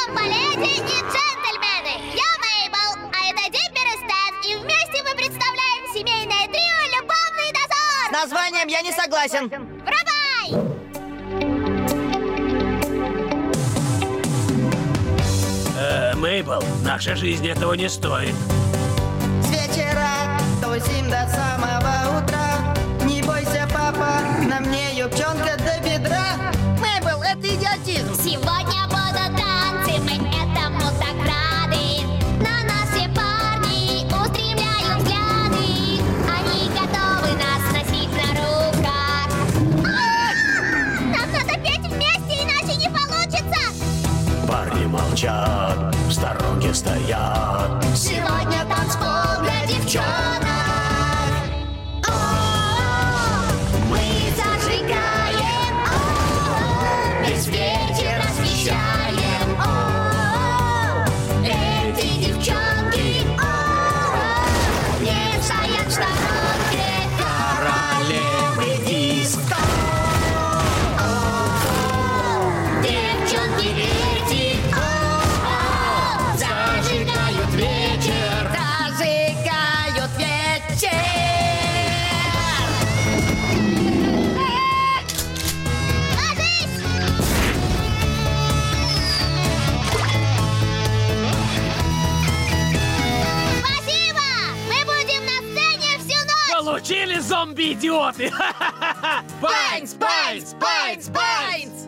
Дамба, леди и джентльмены! Я Мейбл, а это Диппер и Стэн, и вместе мы представляем семейное трио «Любовный дозор». С названием я не согласен. Врубай! Мейбл, наша жизнь этого не стоит. С вечера тусим до самого утра. Не бойся, папа, на мне юбчонка до бедра. Мейбл, это идиотизм. Сегодня будут танцы, мы этому так рады. На нас все парни устремляют взгляды. Они готовы нас носить на руках. Нам надо петь вместе, иначе не получится. Парни молчат, в сторонке стоят. Сегодня танцпол для девчонок. Мы зажигаем, весь вечер освещаем. Эти девчонки не стоят в сторонке. Королевы диско. Девчонки эти зажигают вечер. Зажигают вечер. Ложись! Спасибо! Мы будем на сцене всю ночь! Получили, зомби-идиоты! Байнс, байнс, байнс, байнс.